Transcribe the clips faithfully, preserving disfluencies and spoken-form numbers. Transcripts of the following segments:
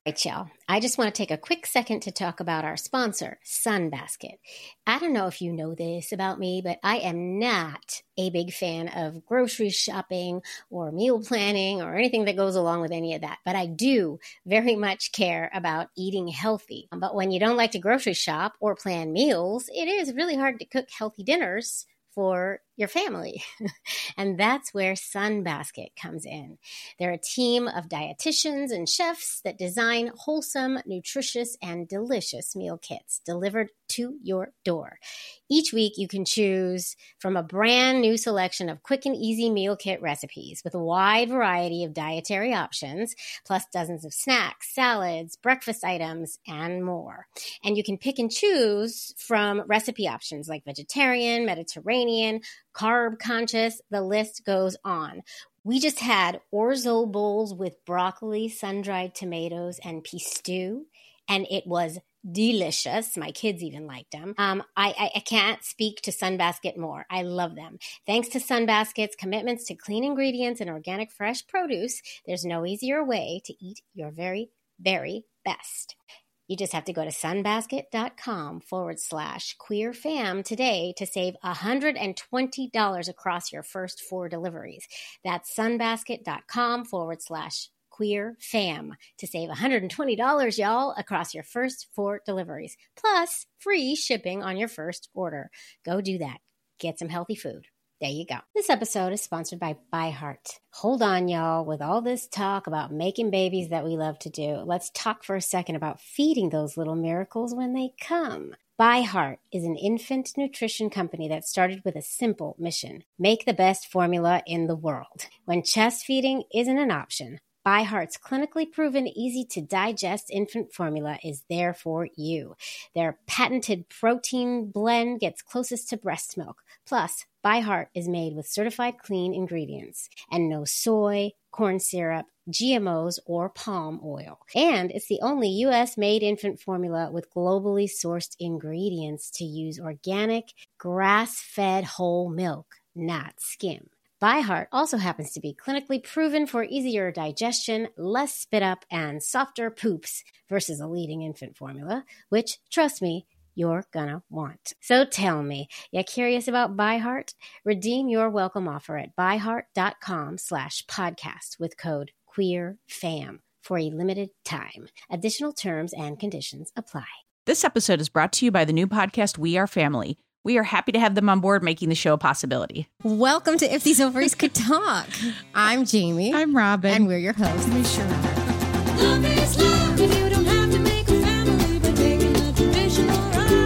Right, y'all. I just want to take a quick second to talk about our sponsor, Sunbasket. I don't know if you know this about me, but I am not a big fan of grocery shopping or meal planning or anything that goes along with any of that. But I do very much care about eating healthy. But when you don't like to grocery shop or plan meals, it is really hard to cook healthy dinners for your family. And that's where Sunbasket comes in. They're a team of dietitians and chefs that design wholesome, nutritious, and delicious meal kits delivered to your door. Each week, you can choose from a brand new selection of quick and easy meal kit recipes with a wide variety of dietary options, plus dozens of snacks, salads, breakfast items, and more. And you can pick and choose from recipe options like vegetarian, Mediterranean, carb conscious, the list goes on. We just had orzo bowls with broccoli, sun-dried tomatoes, and pea stew, and it was delicious. My kids even liked them. Um, I, I, I can't speak to Sunbasket more. I love them. Thanks to Sunbasket's commitments to clean ingredients and organic fresh produce, there's no easier way to eat your very, very best. You just have to go to sunbasket.com forward slash queer fam today to save one hundred twenty dollars across your first four deliveries. That's sunbasket.com forward slash queer fam to save one hundred twenty dollars, y'all, across your first four deliveries, plus free shipping on your first order. Go do that. Get some healthy food. There you go. This episode is sponsored by ByHeart. Hold on, y'all. With all this talk about making babies that we love to do, let's talk for a second about feeding those little miracles when they come. ByHeart is an infant nutrition company that started with a simple mission: make the best formula in the world. When chest feeding isn't an option, ByHeart's clinically proven, easy-to-digest infant formula is there for you. Their patented protein blend gets closest to breast milk. Plus, ByHeart is made with certified clean ingredients and no soy, corn syrup, G M Os, or palm oil. And it's the only U S-made infant formula with globally sourced ingredients to use organic, grass-fed whole milk, not skim. ByHeart also happens to be clinically proven for easier digestion, less spit up, and softer poops versus a leading infant formula, which, trust me, you're gonna want. So tell me, you curious about ByHeart? Redeem your welcome offer at byheart.com slash podcast with code QueerFam for a limited time. Additional terms and conditions apply. This episode is brought to you by the new podcast, We Are Family. We are happy to have them on board, making the show a possibility. Welcome to If These Ovaries Could Talk. I'm Jamie. I'm Robin. And we're your hosts. We sure are. Love is love, and you don't have to make a family by taking a traditional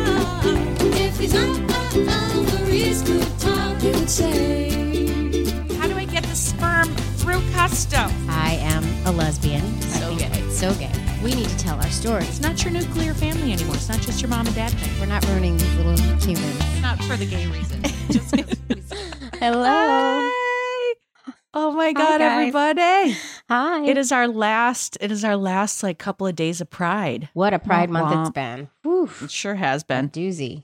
route. If these ovaries could talk, you would say. How do I get the sperm through custom? I am a lesbian. So I think gay. It's so gay. We need to tell our stories. It's not your nuclear family anymore. It's not just your mom and dad thing. We're not ruining these little humans. Not for the gay reason. Just Hello. Hi. Oh my God, guys. everybody. Hi. It is our last, it is our last like couple of days of Pride. What a Pride Womp month womp. it's been. Whew. It sure has been. Doozy.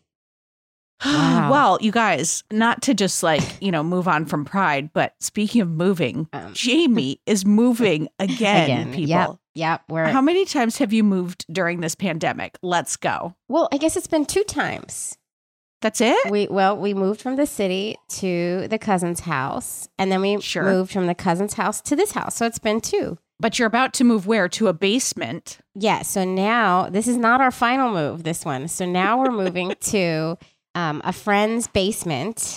Wow. Well, you guys, not to just like, you know, move on from Pride, but speaking of moving, Um. Jamie is moving again, Again. people. Yep. Yep. We're, How many times have you moved during this pandemic? Let's go. well, I guess it's been two times. That's it? We well, we moved from the city to the cousin's house, and then we Sure. moved from the cousin's house to this house. So it's been two. But you're about to move where? To a basement. Yeah. So now this is not our final move, this one. So now we're moving to um, a friend's basement.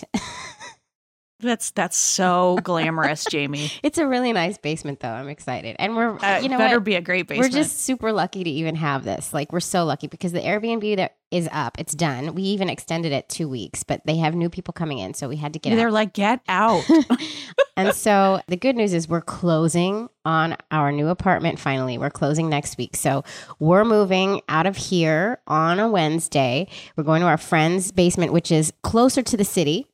That's that's so glamorous, Jamie. It's a really nice basement, though. I'm excited. And we're, Uh, you know better what? be a great basement. We're just super lucky to even have this. Like, we're so lucky because the Airbnb that is up, it's done. We even extended it two weeks, but they have new people coming in. So we had to get They're out. like, get out. And so the good news is we're closing on our new apartment finally. We're closing next week. So we're moving out of here on a Wednesday. We're going to our friend's basement, which is closer to the city.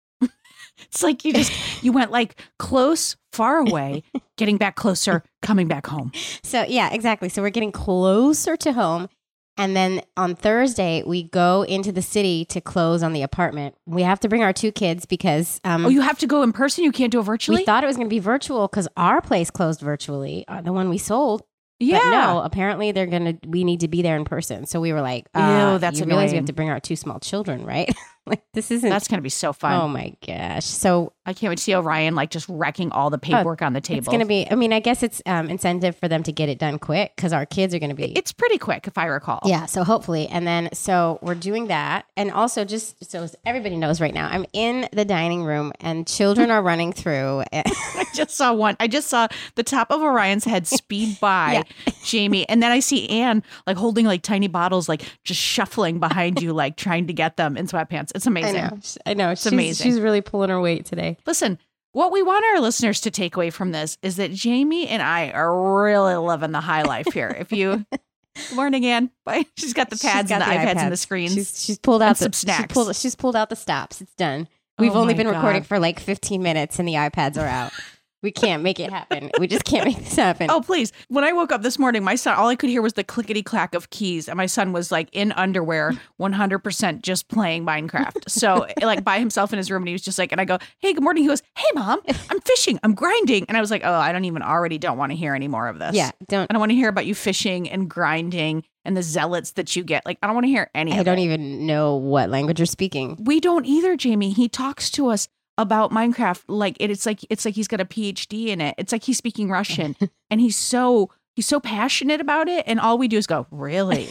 It's like you just, you went like close, far away, getting back closer, coming back home. So yeah, exactly. So we're getting closer to home. And then on Thursday, we go into the city to close on the apartment. We have to bring our two kids because um, Oh, you have to go in person? You can't do it virtually? we thought it was going to be virtual because our place closed virtually, uh, the one we sold. Yeah. But no, apparently they're going to, we need to be there in person. So we were like, Ew, uh, that's you realize we annoying. have to bring our two small children, right? Like, this isn't. That's going to be so fun. Oh my gosh. So I can't wait to see Orion like just wrecking all the paperwork on the table. it's going to be, I mean, I guess it's um, incentive for them to get it done quick because our kids are going to be. It's pretty quick, if I recall. Yeah, so hopefully. And then, so we're doing that. And also, just so everybody knows right now, I'm in the dining room and children are running through. I just saw one. I just saw the top of Orion's head speed by Yeah. Jamie. And then I see Anne like holding like tiny bottles, like just shuffling behind you, like trying to get them in sweatpants. It's I amazing. know. I know. She's, amazing. She's really pulling her weight today. Listen, what we want our listeners to take away from this is that Jamie and I are really living the high life here. If you, good morning, Anne. Bye. She's got the pads She's got and the, iPads and the iPads. screens. She's, she's pulled out and the some She snacks. pulled, she's pulled out the stops. It's done. We've Oh only my been recording God. for like fifteen minutes and the iPads are out. We can't make it happen. We just can't make this happen. Oh, please. When I woke up this morning, my son, all I could hear was the clickety clack of keys. And my son was like in underwear, one hundred percent just playing Minecraft. So, like, by himself in his room. And he was just like, and I go, hey, good morning. He goes, hey, mom, I'm fishing. I'm grinding. And I was like, oh, I don't even already don't want to hear any more of this. Yeah, don't. I don't want to hear about you fishing and grinding and the zealots that you get. Like, I don't want to hear any I of don't it. even know what language you're speaking. We don't either, Jamie. He talks to us about Minecraft like it, it's like it's like he's got a P H D in it. It's like he's speaking Russian, and he's so he's so passionate about it. And all we do is go, really?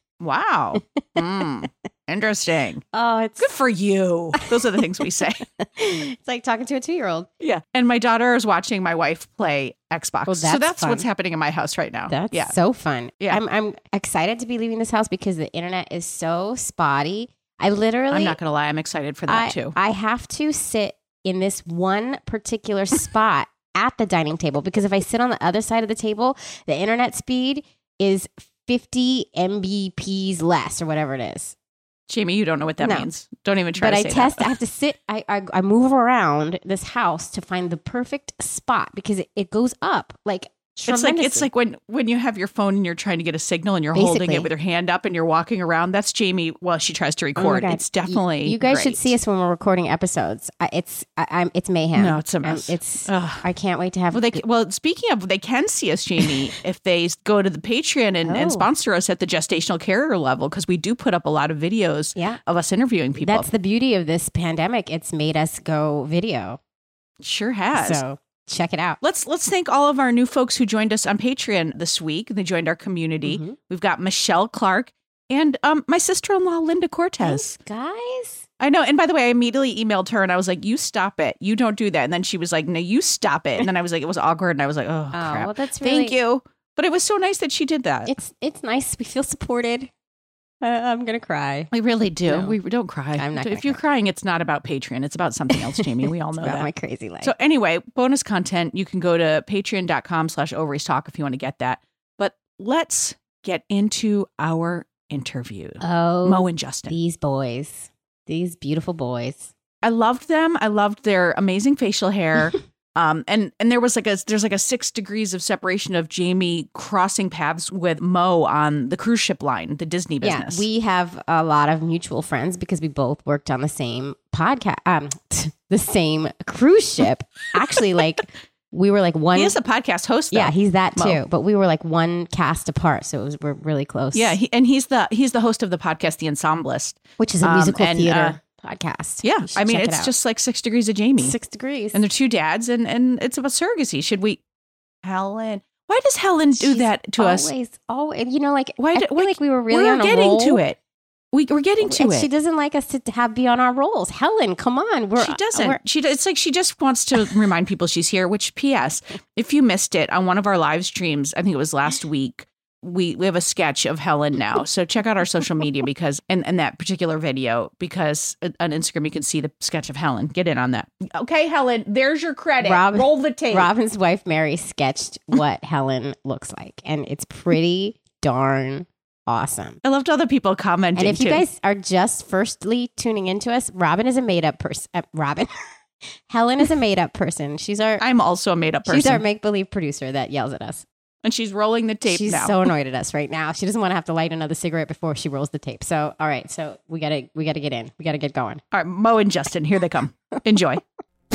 Wow, mm, interesting. Oh, it's Good for you. Those are the things we say. it's like talking to a two-year-old. Yeah. And my daughter is watching my wife play Xbox. Well, so that's that's fun. what's happening in my house right now. That's yeah. so fun. Yeah. I'm I'm excited to be leaving this house because the internet is so spotty. I literally I'm not gonna lie. I'm excited for that I, too. I have to sit in this one particular spot at the dining table because if I sit on the other side of the table, the internet speed is fifty megabits per second less or whatever it is. Jamie, you don't know what that No. means. Don't even try But to I say test. that. I have to sit. I, I I move around this house to find the perfect spot because it, it goes up like It's like it's tremendously. like when when you have your phone and you're trying to get a signal and you're holding Basically. it with your hand up and you're walking around. That's Jamie while she tries to Oh my record. God. It's definitely You, you guys should great. see us when we're recording episodes. I, it's I, I'm it's mayhem. No, it's a Um, mess. it's Ugh. I can't wait to have. Well, they well. Speaking of, they can see us, Jamie, if they go to the Patreon and, and Oh. sponsor us at the gestational carrier level, because we do put up a lot of videos Yeah. of us interviewing people. That's the beauty of this pandemic. It's made us go video. sure has. So check it out. Let's let's thank all of our new folks who joined us on Patreon this week. They joined our community. Mhm. We've got Michelle Clark and um my sister-in-law Linda Cortez. Thanks, guys. I know. And by the way, I immediately emailed her and I was like, "You stop it. You don't do that." And then she was like, "No, you stop it." And then I was like, it was awkward, and I was like, "Oh, Oh, crap." well, that's really. Thank you. But it was so nice that she did that. It's it's nice. We feel supported. Uh, I'm gonna cry. We really do. No. We don't cry. I'm not gonna If you're cry. crying, it's not about Patreon. It's about something else, Jamie. We all It's know about that. my crazy life. So anyway, bonus content. You can go to patreon.com slash ovaries talk if you want to get that. But let's get into our interview. oh, Mo and Justin. these boys, these beautiful boys. I loved them. I loved their amazing facial hair. Um, and and there was like a there's like a six degrees of separation of Jamie crossing paths with Mo on the cruise ship line, the Disney business. Yeah, we have a lot of mutual friends because we both worked on the same podcast, um, the same cruise ship. Actually, like we were like one. he is a podcast host. Though. yeah, he's that Mo. too. But we were like one cast apart, so it was we're really close. Yeah, he, and he's the he's the host of the podcast, The Ensemblist. which is a Um, musical and, theater podcast. Yeah, You should I mean check it it's out. just like Six Degrees of Jamie, six degrees. and they're two dads, and and it's about surrogacy. Should we, Helen? Why does Helen do She's that to us? always, always, you know, like Why I do- feel why- like we were really We're on a getting roll. to it. We, we're getting to and it. she doesn't like us to have be on our rolls. Helen, come on, we're She doesn't. we're- She does. It's like she just wants to remind people she's here. Which, P S, if you missed it on one of our live streams, I think it was last week. We we have a sketch of Helen now, so check out our social media because and and that particular video because on Instagram you can see the sketch of Helen. Get in on that. Okay, Helen. There's your credit. Rob- Roll the tape. Robin's wife Mary sketched what Helen looks like, and it's pretty darn awesome. I loved all the people commenting. And if you too. guys are just firstly tuning into us, Robin is a made up person. Uh, Robin, Helen is a made up person. She's our I'm also a made up person, she's our make believe producer that yells at us. and she's rolling the tape She's now. so annoyed at us right now. She doesn't want to have to light another cigarette before she rolls the tape. So, all right, so we gotta we gotta get in. We gotta get going. All right, Mo and Justin, here they come. Enjoy.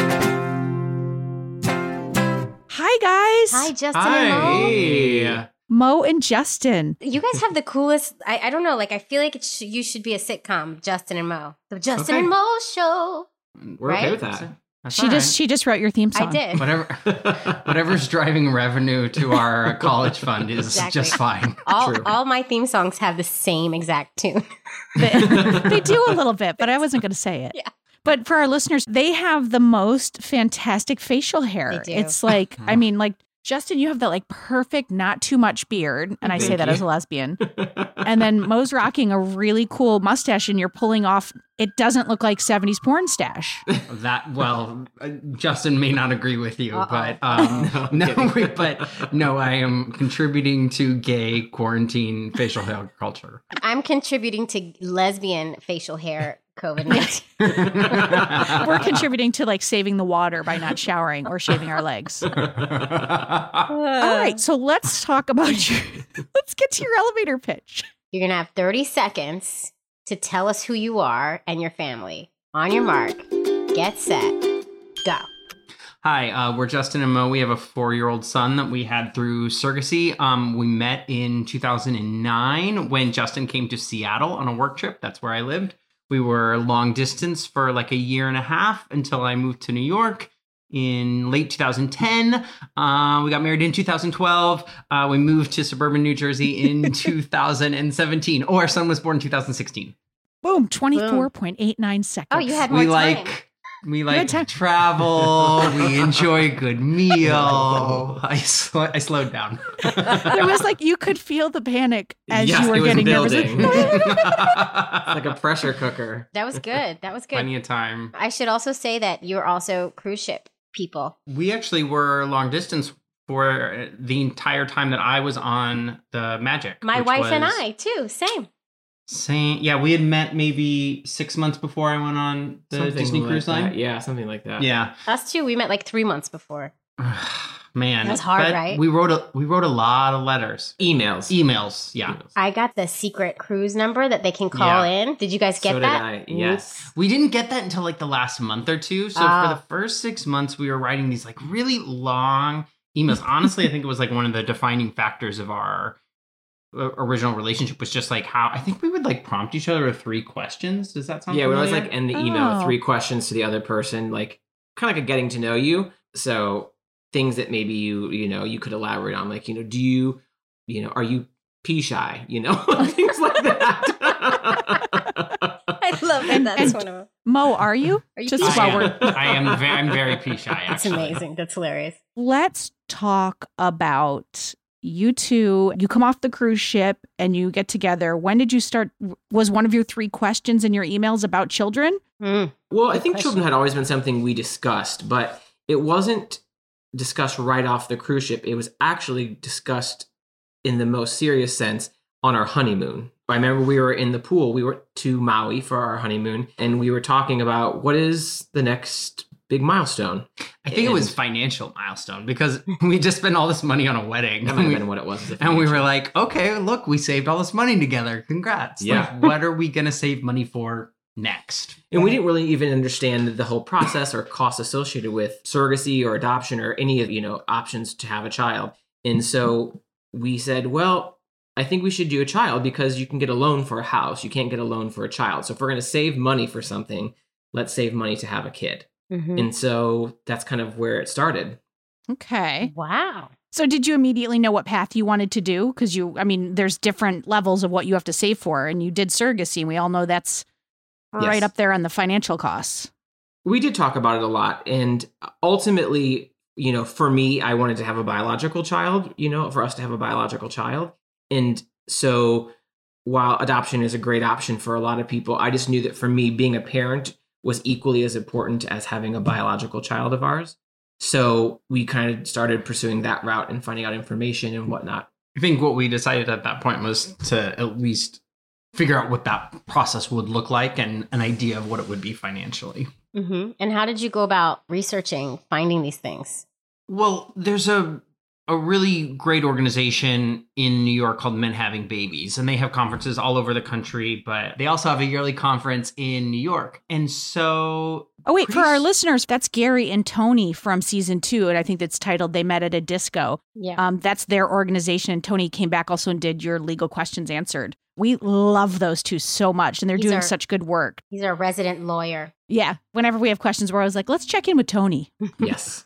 Hi, guys. Hi, Justin and Mo. Hi. Mo and Justin. You guys have the coolest. I, I don't know. Like I feel like it sh- you should be a sitcom, Justin and Mo, the Justin Okay. and Mo show. We're Right? okay with that. That's She all just right. she just wrote your theme song. I did. Whatever, whatever's driving revenue to our college fund is Exactly. just fine. All True. all my theme songs have the same exact tune. They, they do a little bit, but I wasn't going to say it. Yeah. But for our listeners, they have the most fantastic facial hair. They do. It's like, I mean, like, Justin, you have that like perfect, not too much beard. And I say Thank that you. as a lesbian. And then Mo's rocking a really cool mustache and you're pulling off, it doesn't look like seventies porn stash. That well, uh, Justin may not agree with you, Uh-oh. but um, No, I'm no, kidding. we- but no, I am contributing to gay quarantine facial hair culture. I'm contributing to lesbian facial hair COVID nineteen. We're contributing to like saving the water by not showering or shaving our legs. All right. So let's talk about your, let's get to your elevator pitch. You're gonna have thirty seconds to tell us who you are and your family. On your mark, get set, go. Hi, uh, we're Justin and Mo. We have a four-year-old son that we had through surrogacy. Um, we met in two thousand nine when Justin came to Seattle on a work trip. That's where I lived. We were long distance for like a year and a half until I moved to New York in late two thousand ten. Uh, we got married in two thousand twelve. Uh, we moved to suburban New Jersey in two thousand seventeen. Oh, our son was born in two thousand sixteen. Boom, twenty-four point eight nine seconds. Oh, you had more We time. like we like had time. travel. We enjoy a good meal. I sl- I slowed down. There was like, you could feel the panic as Yes, you were it was getting nervous. building. Like, Like a pressure cooker. That was good. That was good. Plenty of time. I should also say that you're also cruise ship people. We actually were long distance for the entire time that I was on the Magic. My which wife and was I too. Same. Same. Yeah, we had met maybe six months before I went on the Something Disney like Cruise that. Line. Yeah, something like that. Yeah. Us too. We met like three months before. Man, That's hard, but right? We wrote a we wrote a lot of letters, Emails. emails. Yeah. Emails. I got the secret cruise number that they can call Yeah. in. Did you guys get so that? did I. Yes. We didn't get that until like the last month or two. So Oh. for the first six months, we were writing these like really long emails. Honestly, I think it was like one of the defining factors of our uh, original relationship was just like how I think we would like prompt each other with three questions. Does that sound Yeah, we always familiar? like end the email Oh. with three questions to the other person, like kind of like a getting to know you. So things that maybe you you know you could elaborate on, like you know, do you you know are you pee shy? You know, things like that. I love that. And- That's and- one of them. Mo, are you? Are you Just pee I while shy? we're am, I am very, I'm very pee shy. That's Actually. amazing. That's hilarious. let's talk about you two. You come off the cruise ship and you get together. When did you start? Was one of your three questions in your emails about children? Mm. Well, I Good think question. children had always been something we discussed, but it wasn't discussed right off the cruise ship. It was actually discussed in the most serious sense on our honeymoon. I remember we were in the pool. We went to Maui for our honeymoon, and we were talking about what is the next big milestone. I think it was And- financial milestone because we just spent all this money on a wedding. That might have We- been what it was. as a And we were financial- like, okay, look, we saved all this money together. Congrats. Yeah. Like, what are we going to save money for next? And we didn't really even understand the whole process or costs associated with surrogacy or adoption or any of, you know, options to have a child. And so we said, well, I think we should do a child because you can get a loan for a house. You can't get a loan for a child. So if we're going to save money for something, let's save money to have a kid. Mhm. And so that's kind of where it started. Okay. Wow. So did you immediately know what path you wanted to do? Because you, I mean, there's different levels of what you have to save for, and you did surrogacy, and we all know that's right Yes. up there on the financial costs. We did talk about it a lot. And ultimately, you know, for me, I wanted to have a biological child, you know, for us to have a biological child. And so while adoption is a great option for a lot of people, I just knew that for me, being a parent was equally as important as having a biological child of ours. So we kind of started pursuing that route and finding out information and whatnot. I think what we decided at that point was to at least figure out what that process would look like and an idea of what it would be financially. hmm And how did you go about researching, finding these things? Well, there's a a really great organization in New York called Men Having Babies. And they have conferences all over the country, but they also have a yearly conference in New York. And so... Oh, wait, for pretty our s- listeners, that's Gary and Tony from season two. And I think that's titled They Met at a Disco. Yeah. Um, that's their organization. And Tony came back also and did your legal questions answered. We love those two so much. And they're These doing are- such good work. He's our resident lawyer. Yeah. Whenever we have questions, we're always like, let's check in with Tony. Yes.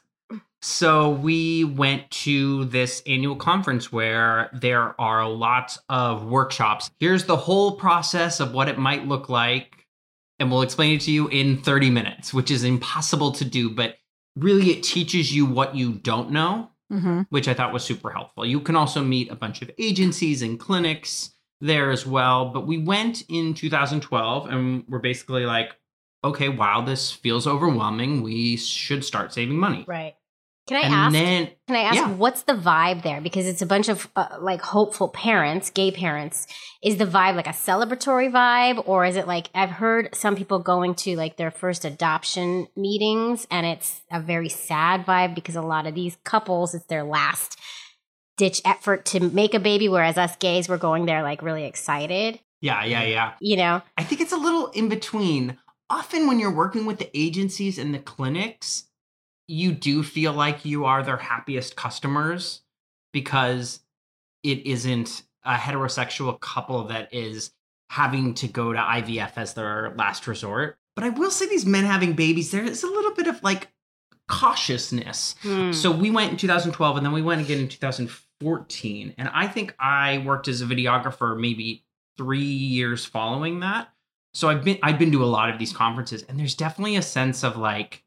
So we went to this annual conference where there are lots of workshops. Here's the whole process of what it might look like, and we'll explain it to you in thirty minutes, which is impossible to do, but really it teaches you what you don't know, Mm-hmm. which I thought was super helpful. You can also meet a bunch of agencies and clinics there as well. But we went in two thousand twelve and we're basically like, okay, wow, this feels overwhelming. We should start saving money. Right. Can I And ask? then Can I ask yeah. what's the vibe there? Because it's a bunch of uh, like hopeful parents, gay parents. Is the vibe like a celebratory vibe, or is it like I've heard some people going to like their first adoption meetings, and it's a very sad vibe because a lot of these couples, it's their last ditch effort to make a baby, whereas us gays, we're going there like really excited. Yeah, yeah, yeah. You know? I think it's a little in between. Often when you're working with the agencies and the clinics, you do feel like you are their happiest customers because it isn't a heterosexual couple that is having to go to I V F as their last resort. But I will say these men having babies, there is a little bit of like cautiousness. Hmm. So we went in two thousand twelve and then we went again in two thousand fourteen. And I think I worked as a videographer maybe three years following that. So I've been I've been to a lot of these conferences, and there's definitely a sense of like,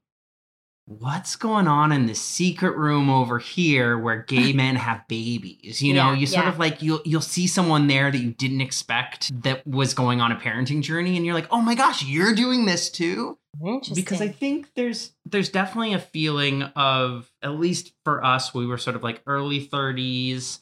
what's going on in the secret room over here where gay men have babies? You know, Yeah, you sort yeah. of like you'll you'll see someone there that you didn't expect that was going on a parenting journey, and you're like, oh my gosh, you're doing this too. Interesting. Because I think there's there's definitely a feeling of, at least for us, we were sort of like early thirties,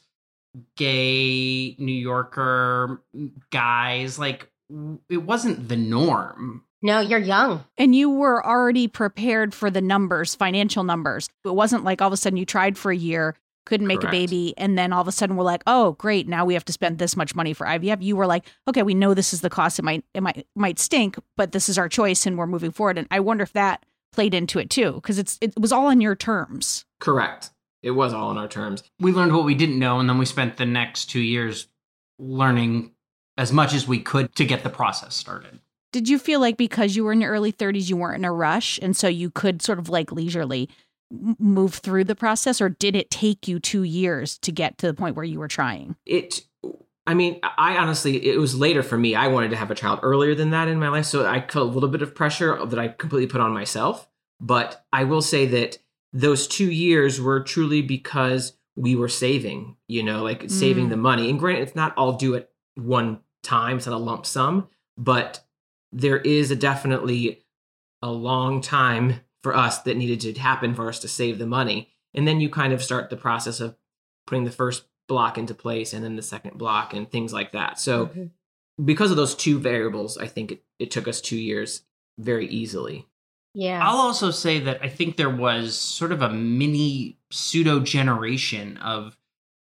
gay New Yorker guys. Like it wasn't the norm. no, you're young. And you were already prepared for the numbers, financial numbers. It wasn't like all of a sudden you tried for a year, couldn't make Correct. a baby, and then all of a sudden we're like, oh, great, now we have to spend this much money for I V F. You were like, okay, we know this is the cost. It might it might might stink, but this is our choice and we're moving forward. And I wonder if that played into it too, because it's it was all on your terms. Correct. It was all on our terms. We learned what we didn't know, and then we spent the next two years learning as much as we could to get the process started. Did you feel like because you were in your early thirties, you weren't in a rush, and so you could sort of like leisurely m- move through the process, or did it take you two years to get to the point where you were trying? It, I mean, I honestly, it was later for me. I wanted to have a child earlier than that in my life. So I felt a little bit of pressure that I completely put on myself. But I will say that those two years were truly because we were saving, you know, like saving Mm. the money. And granted, it's not all due at one time, it's not a lump sum, but there is a definitely a long time for us that needed to happen for us to save the money. And then you kind of start the process of putting the first block into place and then the second block and things like that. So Mhm. because of those two variables, I think it, it took us two years very easily. Yeah. I'll also say that I think there was sort of a mini pseudo generation of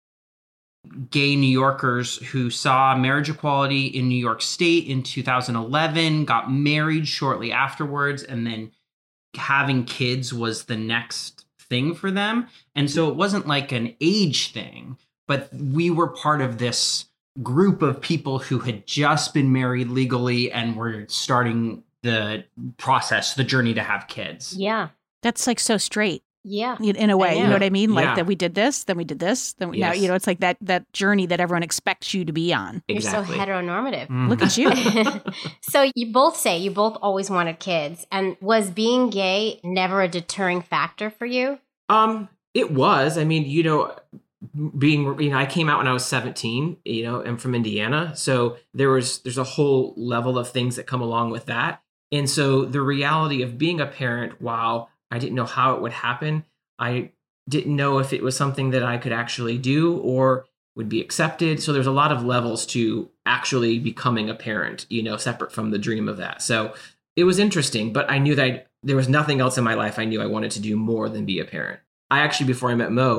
gay New Yorkers who saw marriage equality in New York State in two thousand eleven, got married shortly afterwards, and then having kids was the next thing for them. And so it wasn't like an age thing, but we were part of this group of people who had just been married legally and were starting the process, the journey to have kids. yeah. That's like so straight. Yeah. in in a way, you know. know what I mean? Like Yeah. that we did this, then we did this, then we, now, Yes. you know, it's like that that journey that everyone expects you to be on. Exactly. You're so heteronormative. Mhm. Look at you. So you both say you both always wanted kids. And was being gay never a deterring factor for you? Um, it was. I mean, you know, being you know, I came out when I was seventeen. You know, I'm from Indiana, so there was there's a whole level of things that come along with that. And so the reality of being a parent, while I didn't know how it would happen, I didn't know if it was something that I could actually do or would be accepted. So there's a lot of levels to actually becoming a parent, you know, separate from the dream of that. So it was interesting, but I knew that I, there was nothing else in my life I knew I wanted to do more than be a parent. I actually, before I met Mo,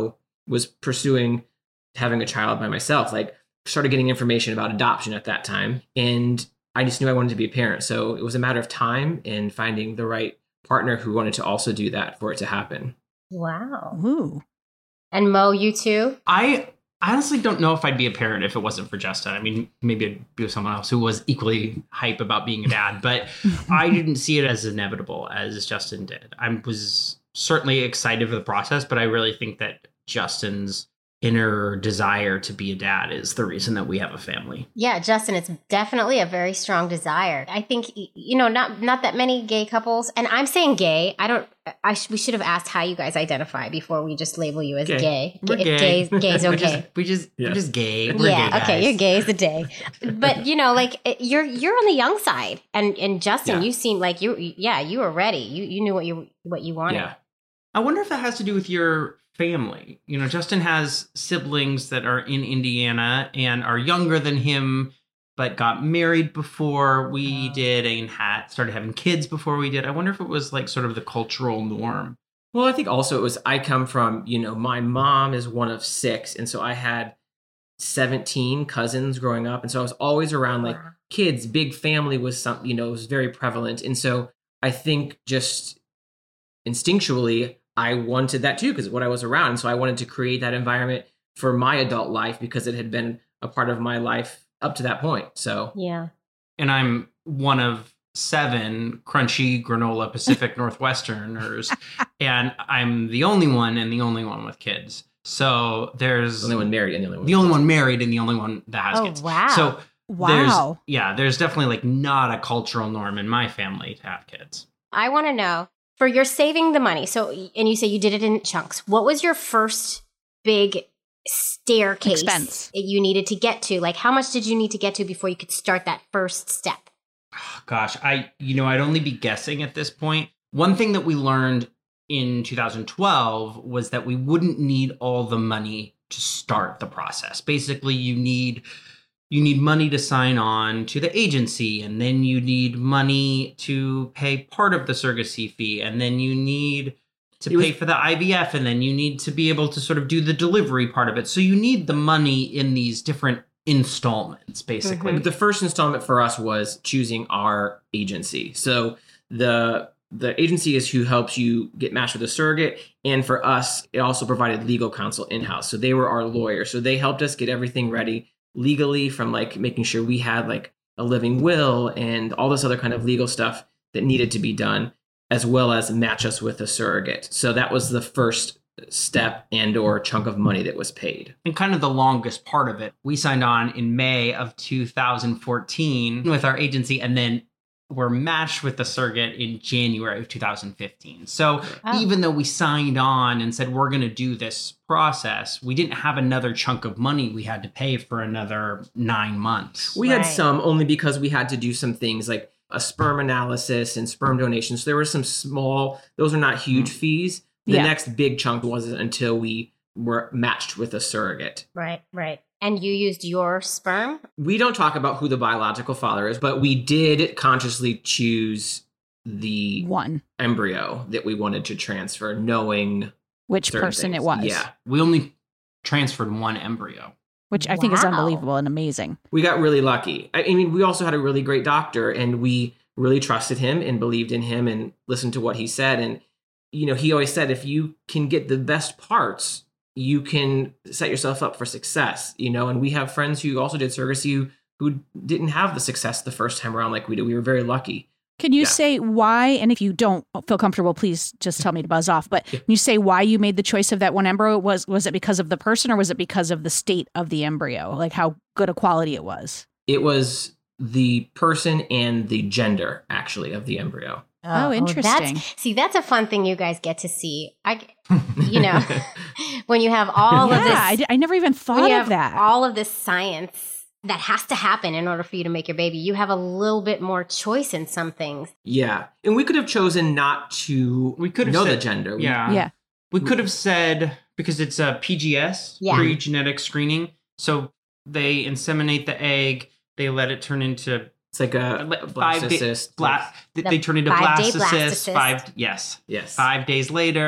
was pursuing having a child by myself, like started getting information about adoption at that time. And I just knew I wanted to be a parent. So it was a matter of time and finding the right partner who wanted to also do that for it to happen. Wow. Ooh. And Mo, you too? I honestly don't know if I'd be a parent if it wasn't for Justin. I mean, maybe I'd be with someone else who was equally hype about being a dad, but I didn't see it as inevitable as Justin did. I was certainly excited for the process, but I really think that Justin's inner desire to be a dad is the reason that we have a family. Yeah, Justin, it's definitely a very strong desire. I think, you know, not not that many gay couples, and I'm saying gay. I don't, I sh- we should have asked how you guys identify before we just label you as Gay. gay. We're If gay. gay gay's We're okay. just, we just, Yeah. we're just gay. We're yeah, gay okay, guys. you're gay as a day. But, you know, like, it- you're you're on the young side. And and Justin, Yeah. you seem like you, yeah, you were ready. You you knew what you what you wanted. Yeah. I wonder if that has to do with your family. You know, Justin has siblings that are in Indiana and are younger than him, but got married before we did and had started having kids before we did. I wonder if it was like sort of the cultural norm. Well, I think also it was, I come from, you know, my mom is one of six. And so I had seventeen cousins growing up. And so I was always around like Wow. kids, big family was something, you know, it was very prevalent. And so I think just instinctually, I wanted that too, because what I was around. And so I wanted to create that environment for my adult life because it had been a part of my life up to that point. So Yeah. And I'm one of seven crunchy granola Pacific Northwesterners, and I'm the only one and the only one with kids. So there's the only one married and the only one. the only one married and the only one that has Oh, kids. wow. So Wow. there's yeah, there's definitely like not a cultural norm in my family to have kids. I want to know, for your saving the money, so, and you say you did it in chunks, what was your first big staircase Expense. that you needed to get to? Like, how much did you need to get to before you could start that first step? Gosh, I you know, I'd only be guessing at this point. One thing that we learned in two thousand twelve was that we wouldn't need all the money to start the process. Basically, you need you need money to sign on to the agency, and then you need money to pay part of the surrogacy fee, and then you need to It was- pay for the I V F, and then you need to be able to sort of do the delivery part of it. So you need the money in these different installments, basically. But the first installment for us was choosing our agency. So the the agency is who helps you get matched with a surrogate. And for us, it also provided legal counsel in-house. So they were our lawyers. So they helped us get everything ready legally, from like making sure we had like a living will and all this other kind of legal stuff that needed to be done, as well as match us with a surrogate. So that was the first step and or chunk of money that was paid. And kind of the longest part of it, we signed on in May of two thousand fourteen with our agency, and then were matched with the surrogate in January of two thousand fifteen. So Wow. even though we signed on and said we're going to do this process, we didn't have another chunk of money we had to pay for another nine months. We Right. had some only because we had to do some things like a sperm analysis and sperm donation. So there were some small, those are not huge fees. The Yeah. next big chunk wasn't until we were matched with a surrogate. Right, right. And you used your sperm? We don't talk about who the biological father is, but we did consciously choose the One. embryo that we wanted to transfer, knowing Which certain person things. it was. Yeah. We only transferred one embryo. Which I think is Wow. unbelievable and amazing. We got really lucky. I I mean, we also had a really great doctor, and we really trusted him and believed in him and listened to what he said. And, you know, he always said, if you can get the best parts, you can set yourself up for success, you know. And we have friends who also did surrogacy who, who didn't have the success the first time around like we did. We were very lucky. Can you Yeah. say why? And if you don't feel comfortable, please just tell me to buzz off. But Yeah. can you say why you made the choice of that one embryo? Was was it because of the person, or was it because of the state of the embryo, like how good a quality it was? It was the person and the gender, actually, of the embryo. Oh, interesting. That's, see, that's a fun thing you guys get to see. I, you know, when you have all yeah, of this, I, d- I never even when thought you of have that. all of this science that has to happen in order for you to make your baby, you have a little bit more choice in some things. Yeah. And we could have chosen not to We could have know said- the gender. We- Yeah. yeah. We could have said, because it's a P G S, Yeah. pre-genetic screening. So they inseminate the egg, they let it turn into It's like a, a five days. blastocyst. Bla- they, The they turn into five-day blastocyst. blastocyst. Five, yes, Yes. five days later,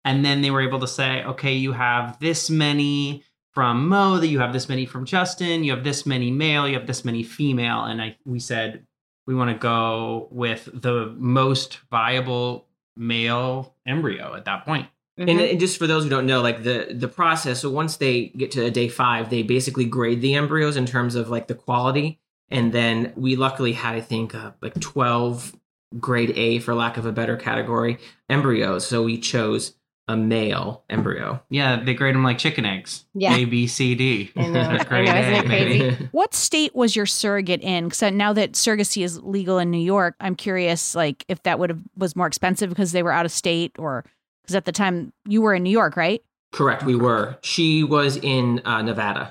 And then they were able to say, okay, you have this many from Mo, that you have this many from Justin, you have this many male, you have this many female. And I we said, we want to go with the most viable male embryo at that point. And, and just for those who don't know, like the the process, so once they get to day five, they basically grade the embryos in terms of like the quality. And then we luckily had, I think, uh, like twelve grade A, for lack of a better category, embryos. So we chose a male embryo. Yeah, they grade them like chicken eggs. Yeah. A, B, C, D. I know. I Grade know, A, isn't it crazy? maybe. What state was your surrogate in? Because now that surrogacy is legal in New York, I'm curious, like, if that would have was more expensive because they were out of state, or because at the time you were in New York, right? Correct, we were. She was in uh, Nevada.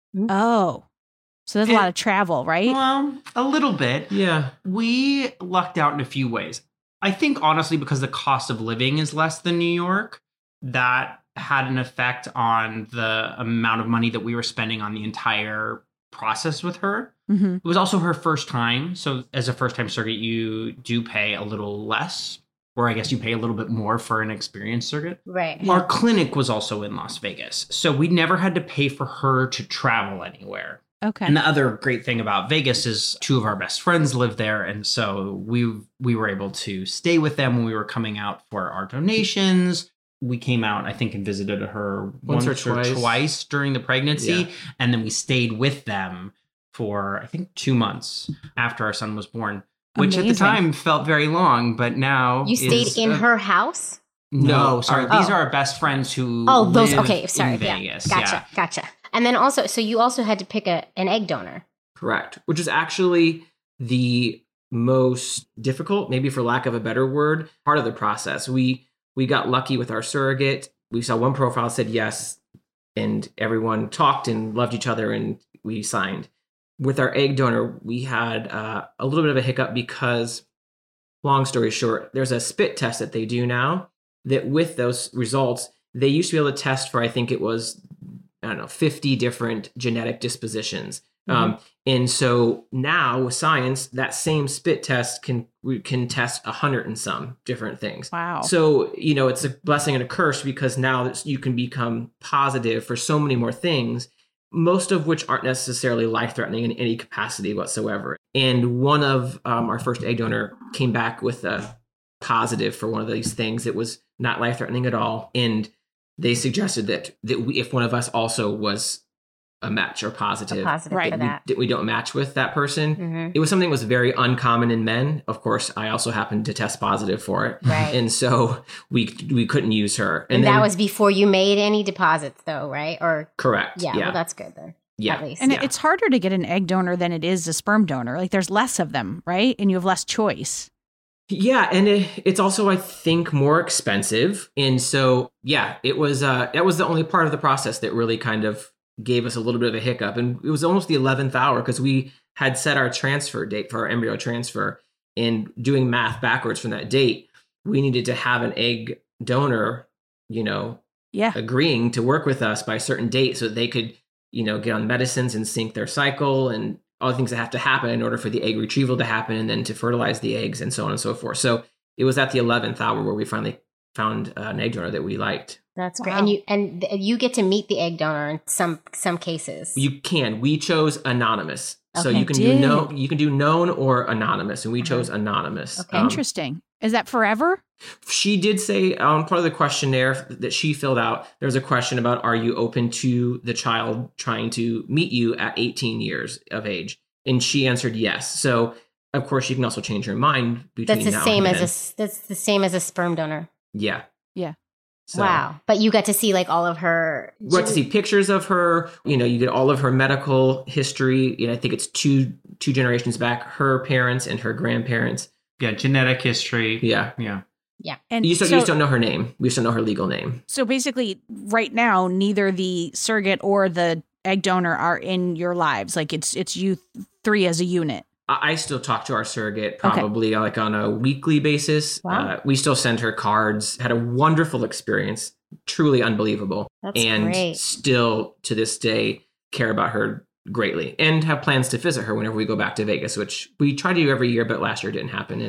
Oh, so there's a It- lot of travel, right? Well, a little bit. Yeah. We lucked out in a few ways. I think, honestly, because the cost of living is less than New York, that had an effect on the amount of money that we were spending on the entire process with her. Mm-hmm. It was also her first time. So, as a first time surrogate, you do pay a little less, or I guess you pay a little bit more for an experienced surrogate. Right. Our clinic was also in Las Vegas. So, we never had to pay for her to travel anywhere. Okay. And the other great thing about Vegas is two of our best friends live there, and so we we were able to stay with them when we were coming out for our donations. We came out, I think, and visited her Once once, or or, twice. twice. during the pregnancy, Yeah. and then we stayed with them for I think two months after our son was born, which at the Amazing. time felt very long, but now You stayed is, in uh, her house? No, No, sorry, our- these Oh. are our best friends who. Oh, those. live Okay, sorry. in Yeah. Vegas. Gotcha. Yeah. Gotcha. And then also, so you also had to pick a an egg donor. Correct. Which is actually the most difficult, maybe for lack of a better word, part of the process. We we got lucky with our surrogate. We saw one profile said yes, and everyone talked and loved each other, and we signed. With our egg donor, we had uh, a little bit of a hiccup because, long story short, there's a spit test that they do now that with those results, they used to be able to test for, I think it was, I don't know, fifty different genetic dispositions. Um, and so now with science, that same spit test can we can test a hundred and some different things. Wow. So, you know, it's a blessing and a curse because now that you can become positive for so many more things, most of which aren't necessarily life-threatening in any capacity whatsoever. And one of um, our first egg donor came back with a positive for one of these things. It was not life-threatening at all. And they suggested that, that we, if one of us also was a match or positive, A positive Right. for we, that. that we don't match with that person. Mhm. It was something that was very uncommon in men. Of course, I also happened to test positive for it. Right. And so we we couldn't use her. And, then, that was before you made any deposits, though, right? Or correct. yeah, Yeah. well, that's good then. yeah. At least. And Yeah. it's harder to get an egg donor than it is a sperm donor. Like there's less of them, right? And you have less choice. Yeah, and it, it's also, I think, more expensive. And so, yeah, it was uh, that was the only part of the process that really kind of gave us a little bit of a hiccup. And it was almost the eleventh hour because we had set our transfer date for our embryo transfer. And doing math backwards from that date, we needed to have an egg donor, you know, Yeah. agreeing to work with us by a certain date so that they could, you know, get on medicines and sync their cycle and all the things that have to happen in order for the egg retrieval to happen and then to fertilize the eggs and so on and so forth. So it was at the eleventh hour where we finally found uh, an egg donor that we liked. That's great. Wow. And you and th- you get to meet the egg donor in some some cases. You can. We chose anonymous. So Okay. you can Did. do no you can do known or anonymous, and we chose anonymous. Okay. Um, Interesting. Is that forever? She did say on part of the questionnaire that she filled out, there's a question about, are you open to the child trying to meet you at eighteen years of age? And she answered yes. So of course, she can also change her mind between that's the now same and as a then. s- that's the same as a sperm donor. Yeah. Yeah. So, Wow. But you got to see like all of her. we got to see pictures of her. You know, you get all of her medical history. You know, I think it's two two generations back, her parents and her grandparents. Yeah, genetic history. Yeah. Yeah. And You just, so, you just don't know her name. We just don't know her legal name. so basically, right now, neither the surrogate or the egg donor are in your lives. Like it's it's you th- three as a unit. I I still talk to our surrogate probably like on a weekly basis. Wow. Uh, we still send her cards. Had a wonderful experience, truly unbelievable, That's and great. still to this day care about her greatly, and have plans to visit her whenever we go back to Vegas, which we try to do every year, but last year didn't happen, and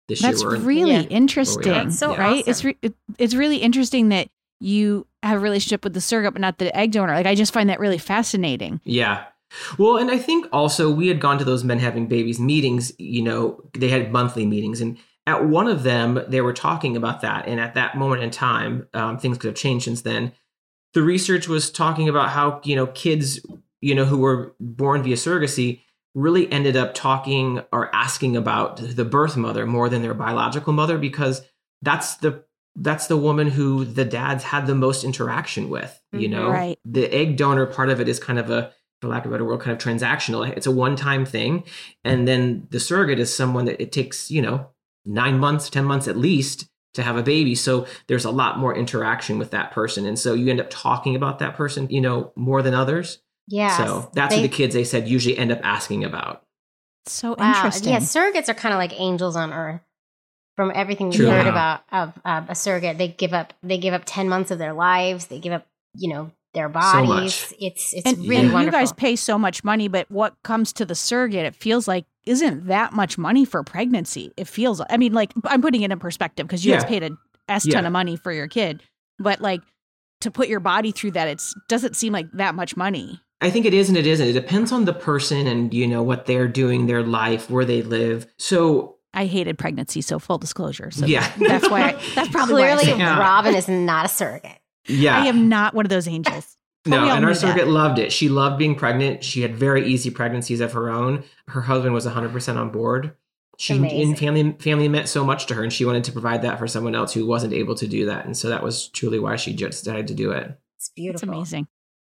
this That's year. We're in- really Yeah. interesting, That's so right? awesome. It's re- it, it's really interesting that you have a relationship with the surrogate, but not the egg donor. Like, I just find that really fascinating. Yeah. Well, and I think also we had gone to those Men Having Babies meetings, you know, they had monthly meetings. And at one of them, they were talking about that. And at that moment in time, um, things could have changed since then. The research was talking about how, you know, kids, you know, who were born via surrogacy really ended up talking or asking about the birth mother more than their biological mother, because that's the that's the woman who the dads had the most interaction with, you Mhm. know. Right. The egg donor part of it is kind of a, for lack of a better word, kind of transactional. It's a one-time thing. And then the surrogate is someone that it takes, you know, nine months, ten months at least to have a baby. So there's a lot more interaction with that person. And so you end up talking about that person, you know, more than others. Yeah. So that's they- what the kids, they said, usually end up asking about. So Wow. interesting. Yeah, surrogates are kind of like angels on earth. From everything we True. heard Yeah. about of uh, a surrogate, they give up. They give up ten months of their lives. They give up, you know, their bodies. much. It's it's And, really and wonderful. you guys pay so much money, but what comes to the surrogate, it feels like isn't that much money for pregnancy. It feels, I mean, like, I'm putting it in perspective because you guys Yeah. paid a S ton Yeah. of money for your kid, but like to put your body through that, it doesn't seem like that much money. I think it is and it isn't. It depends on the person and, you know, what they're doing, their life, where they live. So, I hated pregnancy, so full disclosure. So Yeah. that's why. I, that's probably why I Clearly, say- Yeah. Robin is not a surrogate. yeah. I am not one of those angels. But No, we all and our knew that. surrogate loved it. She loved being pregnant. She had very easy pregnancies of her own. Her husband was one hundred percent on board. She Amazing. and family family meant so much to her, and she wanted to provide that for someone else who wasn't able to do that. And so that was truly why she just decided to do it. It's It's beautiful. amazing.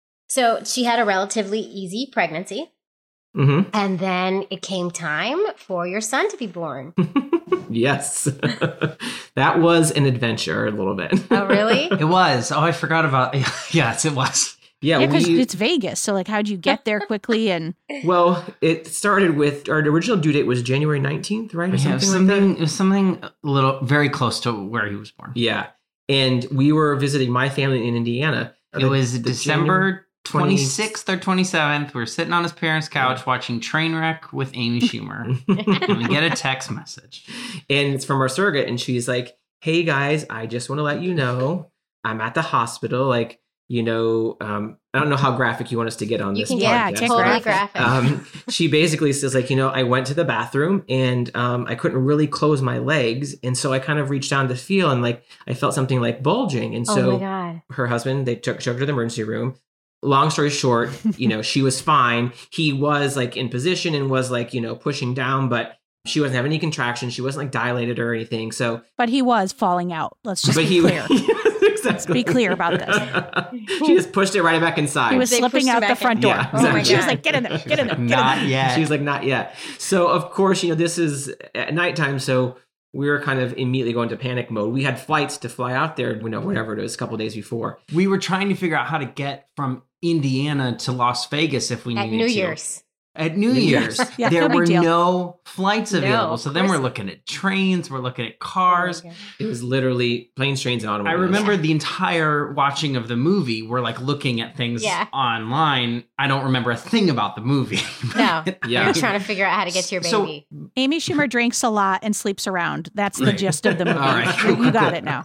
So she had a relatively easy pregnancy, hmm and then it came time for your son to be born. Yes, that was an adventure a little bit. Oh, really? It was. Oh, I forgot about. Yes, it was. Yeah, Yeah, because we, it's Vegas. So like, how'd you get there quickly? And well, it started with our original due date was January nineteenth, right? Or Yeah, it was something, like something. that. It was something a little very close to where he was born. Yeah, and we were visiting my family in Indiana. It The- was the December twenty- twenty-sixth or twenty-seventh. We were sitting on his parents' couch watching Trainwreck with Amy Schumer. And we get a text message. And it's from our surrogate, and she's like, "Hey guys, I just want to let you know I'm at the hospital. Like, you know, um, I don't know how graphic you want us to get on You this. can Yeah, podcast, get totally but, graphic. Um, she basically says, like, you know, I went to the bathroom and um, I couldn't really close my legs, and so I kind of reached down to feel, and like I felt something like bulging, and oh so my god. her husband, they took, took her to the emergency room. Long story short, you know, she was fine. He was like in position and was like, you know, pushing down, but she wasn't having any contractions. She wasn't like dilated or anything. So, but he was falling out. Let's just but be he clear. exactly. be clear about this. She just pushed it right back inside. He was They pushed slipping him out the back front in. door. Yeah, Oh my exactly. She was God. like, "Get in there, get in there, get in Not there." yet. She was like, not yet. So, of course, you know, this is at nighttime. So we were kind of immediately going to panic mode. We had flights to fly out there, you know, whatever it was, a couple days before. We were trying to figure out how to get from Indiana to Las Vegas if we At needed New to. Year's. At New New Year's, Year's. Yeah, there no big were deal. no flights No, available. of so then we're course. looking at trains, we're looking at Oh cars. my God. It was literally planes, trains, and I automobiles. remember the entire watching of the movie. We're like looking at things Yeah. online. I don't remember a thing about the movie. No. Yeah. You're trying to figure out how to get to your So- baby. Amy Schumer drinks a lot and sleeps around. That's the Right. gist of the movie. All right. You you got it now.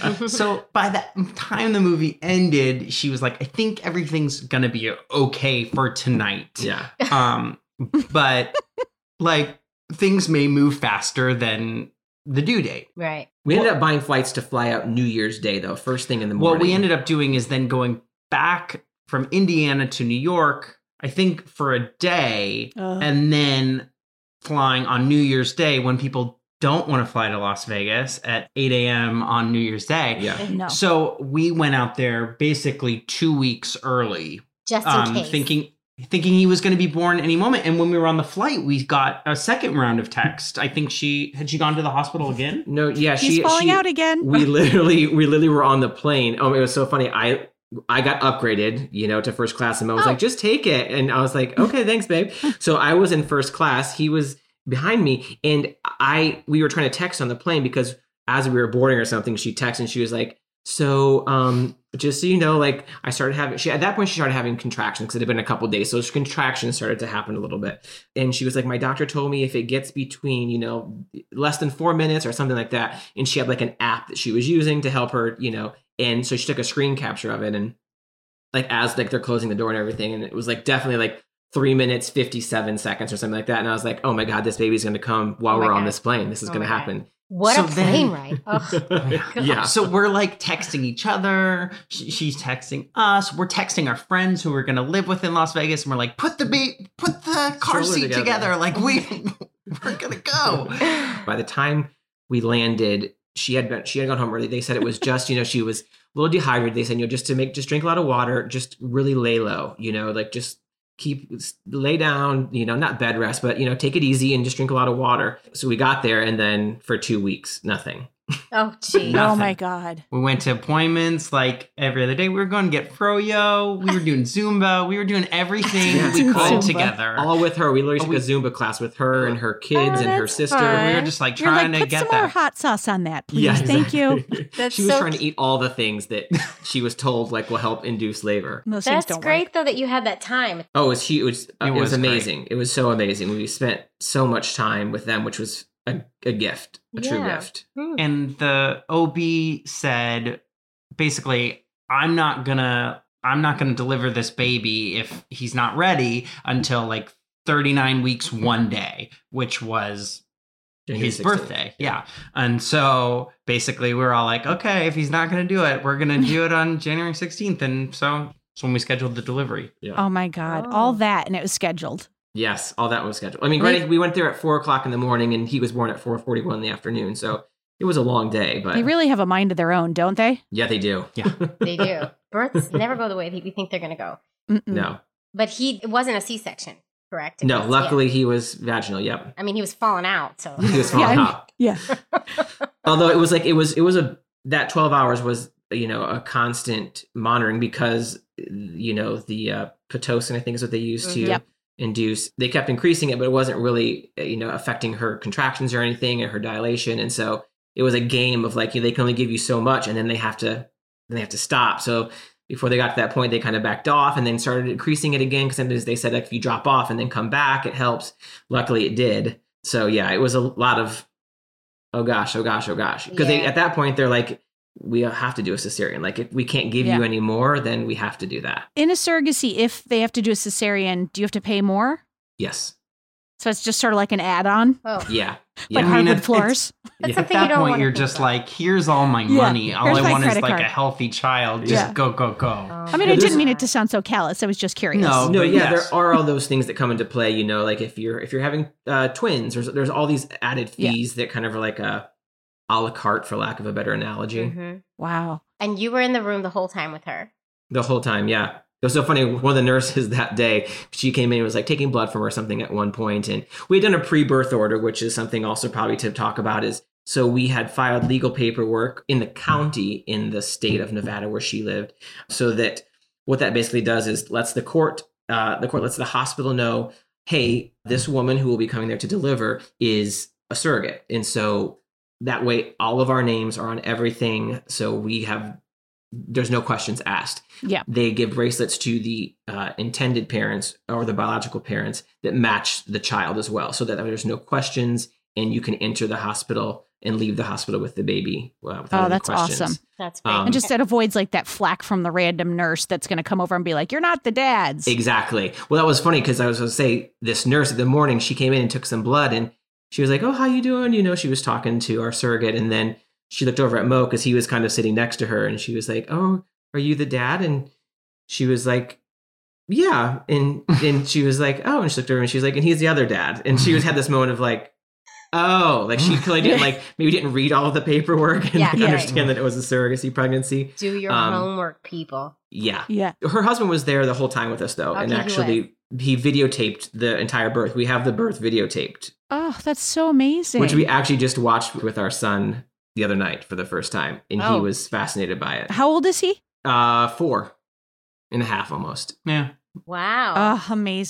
So by the time the movie ended, she was like, I think everything's gonna be okay for tonight. Yeah. Um, but like things may move faster than the due date. Right. We ended up buying flights to fly out New Year's Day, though, first thing in the morning. What we ended up doing is then going back from Indiana to New York, I think for a day, Ugh. and then flying on New Year's Day when people don't want to fly to Las Vegas at eight a.m. on New Year's Day. Yeah. No. So we went out there basically two weeks early, Just in um, case. thinking thinking he was going to be born any moment. And when we were on the flight, we got a second round of text. I think she had she gone to the hospital again. No, yeah, He's she falling she, out again. we literally we literally were on the plane. Oh, it was so funny. I I got upgraded, you know, to first class, and I was Oh. like, just take it. And I was like, okay, thanks, babe. So I was in first class. He was behind me, and I we were trying to text on the plane because as we were boarding or something, she texted and she was like, so um just so you know, like I started having, she at that point she started having contractions because it had been a couple of days. So those contractions started to happen a little bit. And she was like, my doctor told me if it gets between, you know, less than four minutes or something like that. And she had like an app that she was using to help her, you know, and so she took a screen capture of it. And like, as like they're closing the door and everything. And it was like definitely like three minutes, fifty-seven seconds or something like that. And I was like, oh my God, this baby's going to come while Oh my we're on God. this plane. This is Oh going to my God. happen. What So a then- plane ride. Oh, Yeah. So we're like texting each other. She, she's texting us. We're texting our friends who are going to live within Las Vegas, and we're like, "Put the ba- put the car Stroller seat together. together. Like we we're gonna go." By the time we landed, she had been, she had gone home early. They said it was just, you know, she was a little dehydrated. They said, you know, just to make, just drink a lot of water, just really lay low, you know, like just keep, lay down, you know, not bed rest, but, you know, take it easy and just drink a lot of water. So we got there, and then for two weeks, nothing. oh, gee. No. Oh Nothing. my God. We went to appointments like every other day. We were going to get froyo. We were doing Zumba. We were doing everything Yeah. we Doing could Zumba. together. All with her. We literally Oh, took we- a Zumba class with her and her kids Oh, and her that's sister. fun. we were just like You're trying like, to put get some that. more hot sauce on that, please. Yeah, Thank you. exactly. That's She was so trying to eat all the things that she was told like will help induce labor. Those things That's don't great, work. though, that you had that time. Oh, it was huge. It was, uh, It it was was great. amazing. It was so amazing. We spent so much time with them, which was a, a gift, a true Yeah. gift. Hmm. And the O B said, basically, I'm not gonna, I'm not gonna deliver this baby if he's not ready until like thirty-nine weeks one day, which was January his sixteenth. birthday. Yeah. And so basically, we we're all like, okay, if he's not gonna do it, we're gonna do it on January sixteenth. And so that's when we scheduled the delivery. Yeah. Oh my God. Oh. All that, and it was scheduled. Yes, all that was scheduled. I mean, Like- granted, we went there at four o'clock in the morning, and he was born at four forty-one in the afternoon. So it was a long day, but They really have a mind of their own, don't they? yeah, they do. Yeah. They do. Births never go the way we think they're going to go. Mm-mm. No, But he, it wasn't a C-section, correct? It no. was- Luckily, he was vaginal. Yep, yeah. I mean, he was falling out, so. he was falling Yeah, out. Yeah. Although it was like it was it was a that twelve hours was, you know, a constant monitoring because, you know, the uh, pitocin, I think is what they used to Mhm. Yep. induce. They kept increasing it, but it wasn't really, you know, affecting her contractions or anything, or her dilation. And so it was a game of like, they can only give you so much, and then they have to then they have to stop. So before they got to that point, they kind of backed off and then started increasing it again, because sometimes they said like, if you drop off and then come back, it helps. Luckily, it did. So yeah, it was a lot of oh gosh, oh gosh, oh gosh, because they Yeah. at that point they're like, we have to do a cesarean. Like, if we can't give Yeah. you any more, then we have to do that. In a surrogacy, if they have to do a cesarean, do you have to pay more? Yes. So it's just sort of like an add-on, Oh, Yeah. like Yeah. I mean, hardwood it's- floors. that's Yeah. the At thing you that don't point, want you're to just think about. like, here's all my Yeah. money. All Here's I my want is credit like card. a healthy child. Just Yeah. go, go, go. I mean, Yeah, I didn't there's- mean it to sound so callous. I was just curious. No. No, but yeah, yes. there are all those things that come into play. You know, like if you're if you're having uh, twins, there's there's all these added Yeah. fees that kind of are like a a la carte, for lack of a better analogy. Mhm. Wow. And you were in the room the whole time with her. The whole time, yeah. It was so funny. One of the nurses that day, she came in and was like taking blood from her or something at one point, and we had done a pre-birth order, which is something also probably to talk about. Is so we had filed legal paperwork in the county in the state of Nevada where she lived, so that what that basically does is lets the court, uh, the court lets the hospital know, hey, this woman who will be coming there to deliver is a surrogate, and so that way all of our names are on everything, so we have. There's no questions asked. Yeah. They give bracelets to the uh, intended parents or the biological parents that match the child as well, so that there's no questions, and you can enter the hospital and leave the hospital with the baby uh, without Oh, any that's questions. awesome. That's great. Um, And just it avoids like that flack from the random nurse that's going to come over and be like, you're not the dad's. Exactly. Well, that was funny because I was going to say this nurse in the morning, she came in and took some blood, and she was like, "Oh, how you doing?" You know, she was talking to our surrogate, and then she looked over at Mo because he was kind of sitting next to her, and she was like, "Oh, are you the dad?" And she was like, "Yeah." And and she was like, "Oh," and she looked over and she was like, "And he's the other dad." And she was had this moment of like, "Oh," like she clearly didn't like maybe didn't read all of the paperwork and Yeah, like, yeah. understand that it was a surrogacy pregnancy. Do your um, homework, people. Yeah. Yeah. Her husband was there the whole time with us though, and Okay, he actually he videotaped the entire birth. We have the birth videotaped, Oh, that's so amazing. which we actually just watched with our son the other night for the first time, and he Oh. was fascinated by it. How old is he? Uh, four and a half almost. Yeah. Wow. Oh, amazing.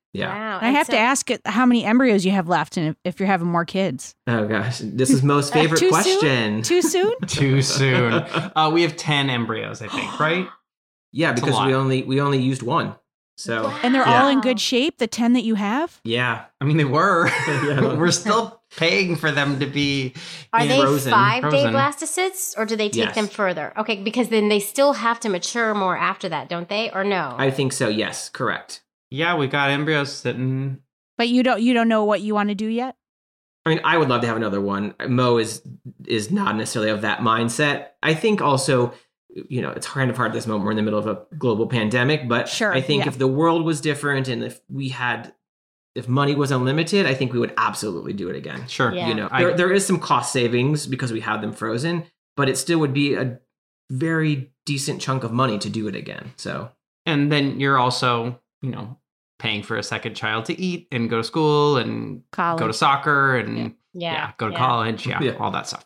Yeah. Wow. I And have so- to ask it how many embryos you have left and if, if you're having more kids. Oh gosh, this is Mo's favorite Too soon? question. Too soon? Too soon. Uh, we have ten embryos, I think, right? Yeah, It's a because we lot. only we only used one. So And they're Yeah. all in good shape, the ten that you have? yeah, I mean, they were. Yeah. We're still paying for them to be. Are they frozen, five day frozen. blastocysts or do they take Yes. them further? Okay, because then they still have to mature more after that, don't they? Or no? I think so. Yes, correct. Yeah, we got embryos sitting. But you don't you don't know what you want to do yet? I mean, I would love to have another one. Mo is is not necessarily of that mindset. I think also, you know, it's kind of hard at this moment. We're in the middle of a global pandemic, but Sure, I think yeah. if the world was different and if we had, if money was unlimited, I think we would absolutely do it again. Sure. Yeah. You know, I- there, there is some cost savings because we have them frozen, but it still would be a very decent chunk of money to do it again. So And then you're also, you know, paying for a second child to eat and go to school and College. go to soccer and yeah. yeah, go to yeah. college. Yeah, Yeah. all that stuff.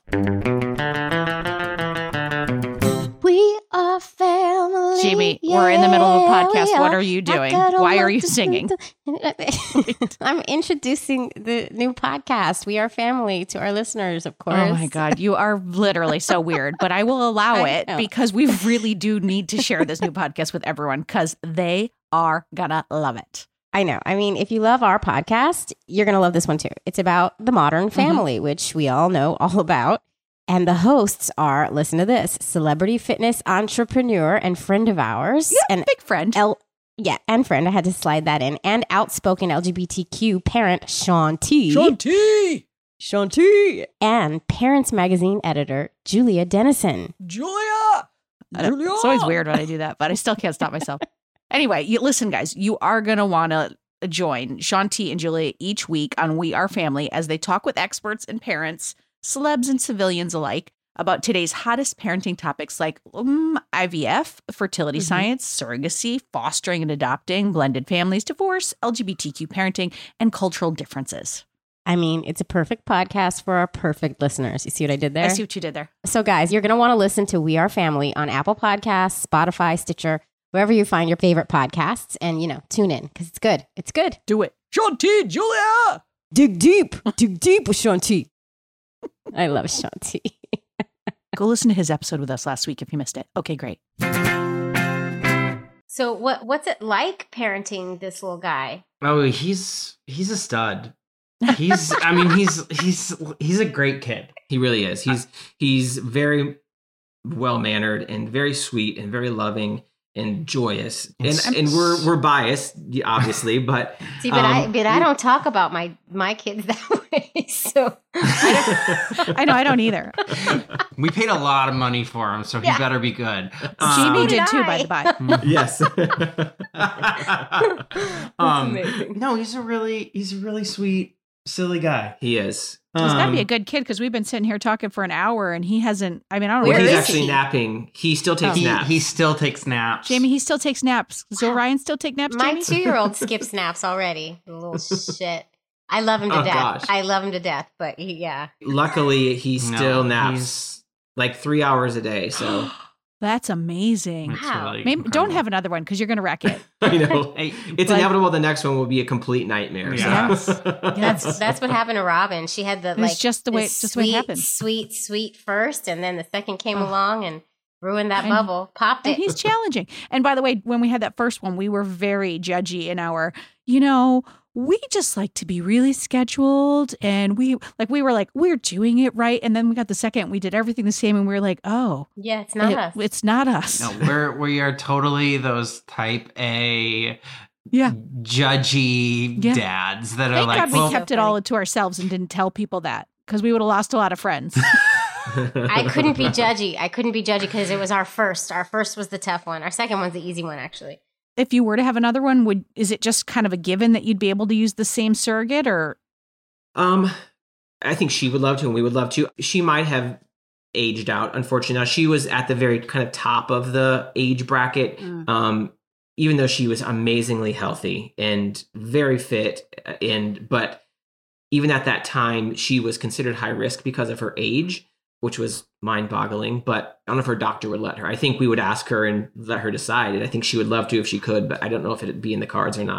We are family. Jamie, we're in the middle of a yeah, podcast. we What are you doing? I got a Why are lot you to singing? do. I'm introducing the new podcast, We Are Family, to our listeners, of course. Oh my God, you are literally so weird, but I will allow I it know. because we really do need to share this new podcast with everyone because they are gonna love it. I know. I mean, if you love our podcast, you're going to love this one too. It's about the modern Mm-hmm. family, which we all know all about. And the hosts are, listen to this, celebrity fitness entrepreneur and friend of ours. Yeah, and big friend. L- yeah, and friend. I had to slide that in. And outspoken L G B T Q parent, Sean T. Shanti! Shanti. And Parents Magazine editor, Julia Dennison. Julia! I don't- Julia! It's always weird when I do that, but I still can't stop myself. Anyway, you listen, guys, you are going to want to join Shanti and Julia each week on We Are Family as they talk with experts and parents, celebs and civilians alike, about today's hottest parenting topics like um, I V F, fertility Mhm. science, surrogacy, fostering and adopting, blended families, divorce, L G B T Q parenting, and cultural differences. I mean, it's a perfect podcast for our perfect listeners. You see what I did there? I see what you did there. So, guys, you're going to want to listen to We Are Family on Apple Podcasts, Spotify, Stitcher, wherever you find your favorite podcasts. And, you know, tune in because it's good. It's good. Do it. Shanti, Julia! Dig deep. Dig deep with Shanti. I love Shanti. Go listen to his episode with us last week if you missed it. Okay, great. So, what what's it like parenting this little guy? Oh, he's he's a stud. He's I mean he's he's he's a great kid. he really is. He's he's very well mannered and very sweet and very loving and joyous. And It's- and we're we're biased, obviously, but See, but I Um, but I don't talk about my my kids that way. So, I know, I don't either. We paid a lot of money for him, so he Yeah. better be good. Jamie So did did too, I. by the by. yes. um, amazing. no, he's a really he's a really sweet, silly guy. he is. He's got to be a Um, good kid because we've been sitting here talking for an hour and he hasn't. I mean, I don't know. Where Well, where he's is actually he? napping. He still takes he, naps. he still takes naps. Jamie, he still takes naps. Does Orion still take naps, my Jamie? two year old skips naps already. The little shit. I love him to Oh, death. gosh. I love him to death. But he, yeah. Luckily, he No, still naps he's- like three hours a day. So That's amazing. It's Wow. really Maybe don't incredible. have another one because you're going to wreck it. I know Hey, it's Like- inevitable. The next one will be a complete nightmare. so. Yes. That's that's what happened to Robin. She had the It's like just the way- this just the way it sweet, happens. Sweet, sweet first, and then the second came Ugh. along and ruined that And- bubble. Popped And it. he's challenging. And by the way, when we had that first one, we were very judgy in our, you know, we just like to be really scheduled. And we like, we were like, we're doing it right. And then we got the second, we did everything the same. And we were like, oh, Yeah, it's not it- us. it's not us. No, we're we are totally those type A Yeah. judgy Yeah. dads that are Thank like, God we well, kept it all to ourselves and didn't tell people that because we would have lost a lot of friends. I couldn't be judgy. I couldn't be judgy because it was our first. Our first was the tough one. Our second one's the easy one, actually. If you were to have another one, would is it just kind of a given that you'd be able to use the same surrogate or Um, I think she would love to, and we would love to. She might have aged out, unfortunately. Now, she was at the very kind of top of the age bracket. Mm. Um, even though she was amazingly healthy and very fit, and but even at that time, she was considered high risk because of her age, which was mind-boggling. But I don't know if her doctor would let her. I think we would ask her and let her decide. And I think she would love to if she could, but I don't know if it'd be in the cards or not.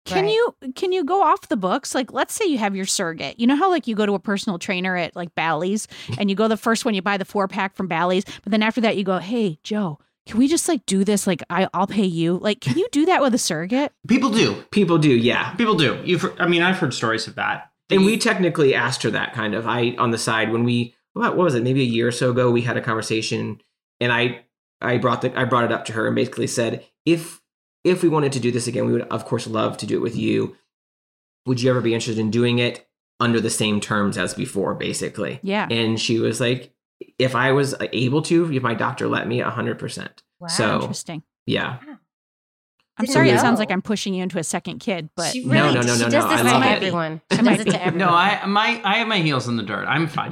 Can Right. you can you go off the books? Like, let's say you have your surrogate. You know how like you go to a personal trainer at like Bally's, and you go the first one, you buy the four pack from Bally's, but then after that you go, hey Joe, can we just like do this? Like I I'll pay you. Like, can you do that with a surrogate? People do. People do, yeah. People do. You've. I mean, I've heard stories of that. And we technically asked her that kind of. I on the side when we what was it? Maybe a year or so ago, we had a conversation, and I I brought the I brought it up to her and basically said, if if we wanted to do this again, we would of course love to do it with you. Would you ever be interested in doing it under the same terms as before, basically? Yeah. And she was like, if I was able to, if my doctor let me, a hundred percent. Wow. So Interesting. yeah. I'm Didn't sorry, it know. sounds like I'm pushing you into a second kid, but She No, really, no, no, she no, does no, this I to love it. everyone. She I does might it be. to everyone. No, I my I have my heels in the dirt. I'm fine.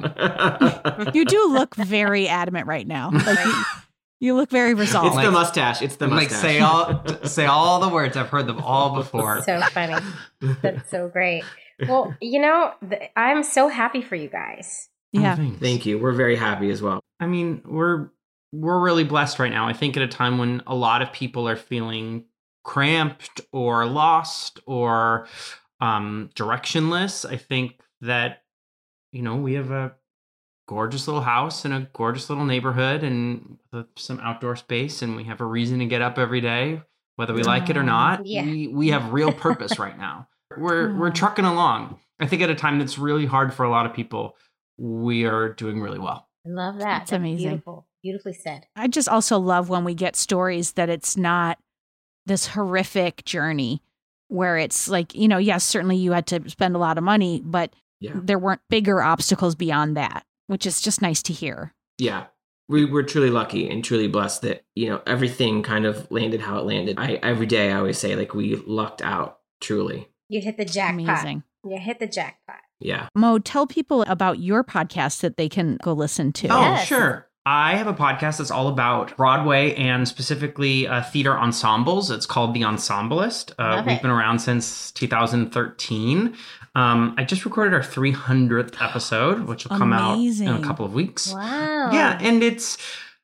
you do look very adamant right now. Like you, you look very resolved. It's the mustache. It's the like mustache. say all say all the words. I've heard them all before. So funny. That's so great. Well, you know, th- I'm so happy for you guys. yeah. Oh, thanks. Thank you. We're very happy as well. I mean, we're we're really blessed right now. I think at a time when a lot of people are feeling cramped or lost or um, directionless, I think that you know we have a gorgeous little house in a gorgeous little neighborhood and with some outdoor space, and we have a reason to get up every day, whether we like it or not. Yeah. We we have real purpose right now. We're we're Aw. trucking along. I think at a time that's really hard for a lot of people, we are doing really well. I love that. That's amazing. Beautiful. Beautifully said. I just also love when we get stories that it's not this horrific journey where it's like, you know, yes, certainly you had to spend a lot of money, but Yeah. there weren't bigger obstacles beyond that, which is just nice to hear. Yeah. We were truly lucky and truly blessed that, you know, everything kind of landed how it landed. I every day I always say like we lucked out, truly. You hit the jackpot. Amazing. You hit the jackpot. Yeah. Mo, tell people about your podcast that they can go listen to. Oh, Yes. sure. I have a podcast that's all about Broadway and specifically uh, theater ensembles. It's called The Ensemblist. Uh, Love we've it. been around since two thousand thirteen. Um, I just recorded our three hundredth episode, which will come out in Amazing. a couple of weeks. Wow. Yeah, and it's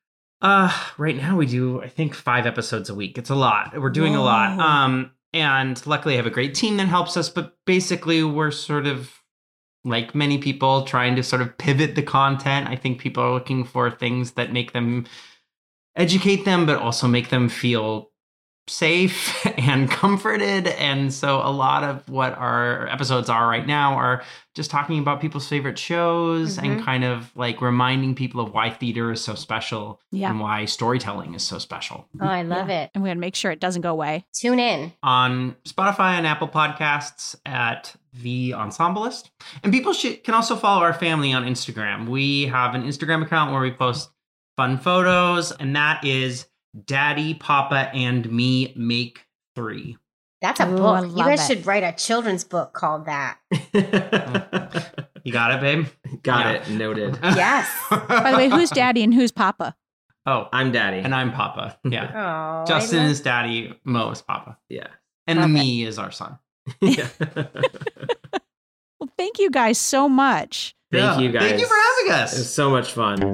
uh right now we do I think five episodes a week. It's a lot. We're doing a lot. Whoa. Um and luckily I have a great team that helps us, but basically we're sort of like many people trying to sort of pivot the content. I think people are looking for things that make them educate them but also make them feel safe and comforted. And so a lot of what our episodes are right now are just talking about people's favorite shows and Mhm. kind of like reminding people of why theater is so special Yeah. and why storytelling is so special. Oh, I love Yeah. it. And we got to make sure it doesn't go away. Tune in. On Spotify and Apple Podcasts at The Ensemblist. And people should, can also follow our family on Instagram. We have an Instagram account where we post fun photos, and that is Daddy, Papa, and Me Make Three. That's a Ooh, I book. You love guys it. should write a children's book called that. You got it, babe? Got Yeah. it. Noted. Yes. By the way, who's daddy and who's papa? Oh, I'm daddy. and I'm Papa. Yeah. Oh, Justin is daddy, Mo is Papa. Yeah. And Love the it. me is our son. Yeah. Well, thank you guys so much. Thank you guys. Thank you for having It was us. so much fun.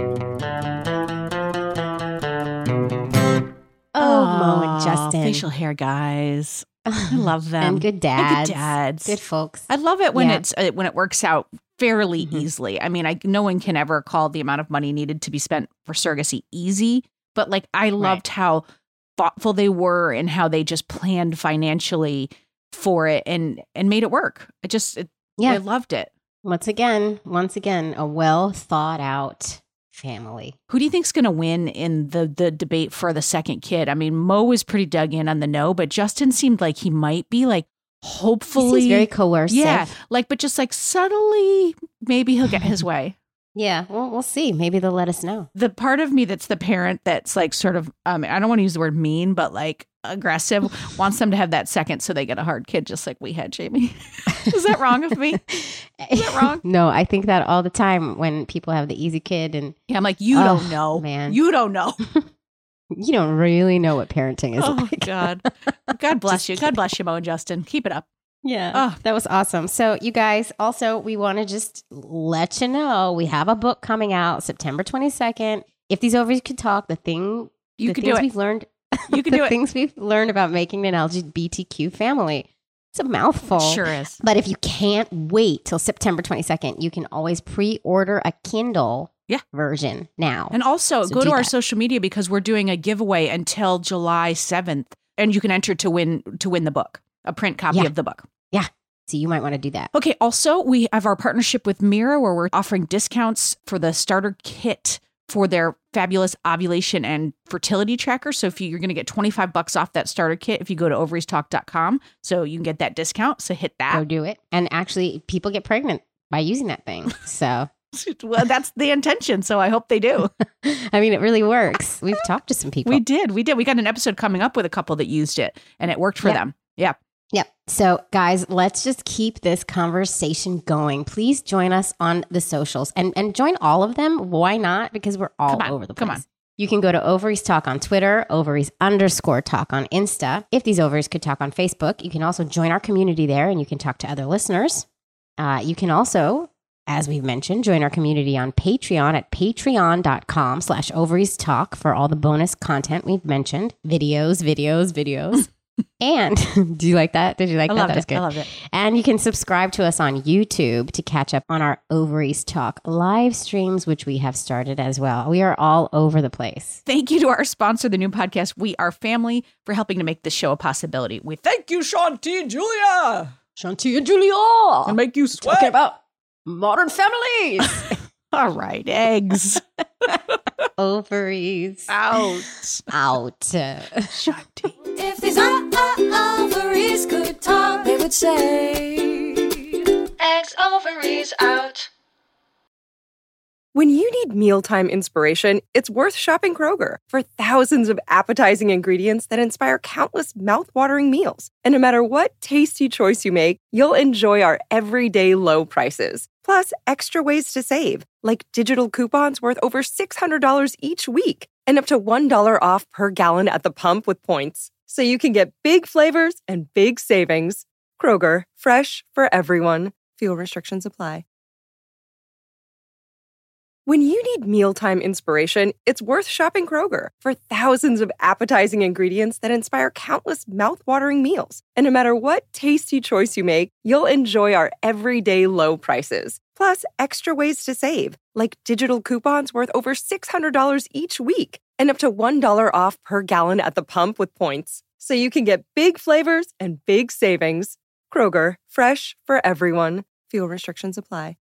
Oh, Mo and Aw, Justin. Facial hair guys. I love them. And good dads. And good dads. Good folks. I love it when Yeah. it's uh, when it works out fairly Mhm. easily. I mean, I no one can ever call the amount of money needed to be spent for surrogacy easy, but like I loved how thoughtful they were and how they just planned financially for it and and made it work. I just it, Yeah. I loved it. Once again, once again, a well thought out family. Who do you think's going to win in the the debate for the second kid? I mean, Mo was pretty dug in on the no, but Justin seemed like he might be like He hopefully seems very coercive. yeah, like but just like subtly maybe he'll get his way. Yeah. Well, we'll see. Maybe they'll let us know. The part of me that's the parent that's like sort of um I don't want to use the word mean, but like aggressive wants them to have that second so they get a hard kid just like we had, Jamie. Is that wrong of me? Is that wrong? No, I think that all the time when people have the easy kid and Yeah, I'm like, you Oh, don't know. man. You don't know. you don't really know what parenting is Oh like. God. God bless you. God bless you, Mo and Justin. Keep it up. Yeah. Oh. That was awesome. So, you guys, also, we want to just let you know we have a book coming out September twenty-second. If These Ovaries Could Talk, the thing, You the can things do it. we've learned, You can the do it. things we've learned about making an L G B T Q family. It's a mouthful. Sure is. But if you can't wait till September twenty-second, you can always pre-order a Kindle Yeah. version now. And also So go do to our that. social media because we're doing a giveaway until July seventh. And you can enter to win to win the book, a print copy Yeah. of the book. So you might want to do that. Okay, also, we have our partnership with Mira where we're offering discounts for the starter kit for their fabulous ovulation and fertility tracker. So if you, you're going to get twenty-five bucks off that starter kit if you go to ovaries talk dot com. So you can get that discount. So hit Go that. do it. And actually, people get pregnant by using that thing. So, Well, that's the intention. So I hope they do. I mean, it really works. We've talked to some people. We did. We did. We got an episode coming up with a couple that used it and it worked for Yeah. them. Yeah. Yep. So, guys, let's just keep this conversation going. Please join us on the socials and, and join all of them. Why not? Because we're all Come on, over the place. come on. You can go to Ovaries Talk on Twitter, Ovaries underscore Talk on Insta. If these ovaries could talk on Facebook, you can also join our community there and you can talk to other listeners. Uh, you can also, as we've mentioned, join our community on Patreon at patreon.com slash ovaries talk for all the bonus content we've mentioned. Videos, videos, videos. And do you like that? Did you like I that? loved That was it. good. I loved it. And you can subscribe to us on YouTube to catch up on our Ovaries Talk live streams, which we have started as well. We are all over the place. Thank you to our sponsor, the new podcast, We Are Family, for helping to make this show a possibility. We thank Thank you, Shanti and Julia. Shanti and Julia. And make you sweat. Talking about modern families. All right, eggs. Ovaries. Out. Out. Shanti. If these o- o- ovaries could talk, they would say, Eggs, ovaries out. When you need mealtime inspiration, it's worth shopping Kroger for thousands of appetizing ingredients that inspire countless mouthwatering meals. And no matter what tasty choice you make, you'll enjoy our everyday low prices. Plus, extra ways to save, like digital coupons worth over six hundred dollars each week and up to one dollar off per gallon at the pump with points. So you can get big flavors and big savings. Kroger, fresh for everyone. Fuel restrictions apply. When you need mealtime inspiration, it's worth shopping Kroger for thousands of appetizing ingredients that inspire countless mouthwatering meals. And no matter what tasty choice you make, you'll enjoy our everyday low prices. Plus, extra ways to save, like digital coupons worth over six hundred dollars each week and up to one dollar off per gallon at the pump with points. So you can get big flavors and big savings. Kroger, fresh for everyone. Fuel restrictions apply.